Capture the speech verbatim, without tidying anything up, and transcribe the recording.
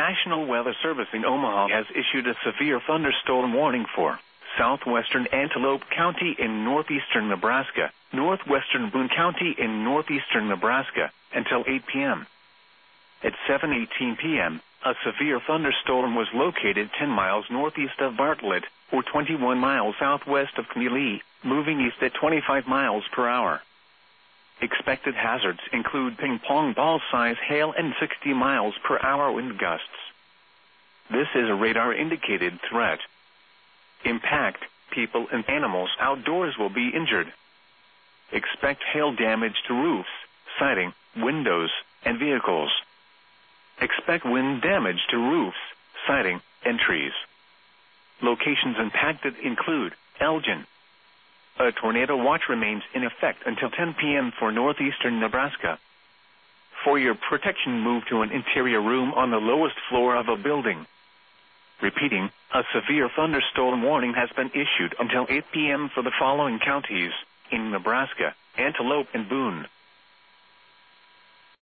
National Weather Service in Omaha has issued a severe thunderstorm warning for southwestern Antelope County in northeastern Nebraska, northwestern Boone County in northeastern Nebraska, until eight p m At seven eighteen p m, a severe thunderstorm was located ten miles northeast of Bartlett, or twenty-one miles southwest of Keneally, moving east at twenty-five miles per hour. Expected hazards include ping-pong ball-size hail and sixty miles per hour wind gusts. This is a radar-indicated threat. Impact, people and animals outdoors will be injured. Expect hail damage to roofs, siding, windows, and vehicles. Expect wind damage to roofs, siding, and trees. Locations impacted include Elgin. A tornado watch remains in effect until ten p m for northeastern Nebraska. For your protection, move to an interior room on the lowest floor of a building. Repeating, a severe thunderstorm warning has been issued until eight p m for the following counties in Nebraska: Antelope and Boone.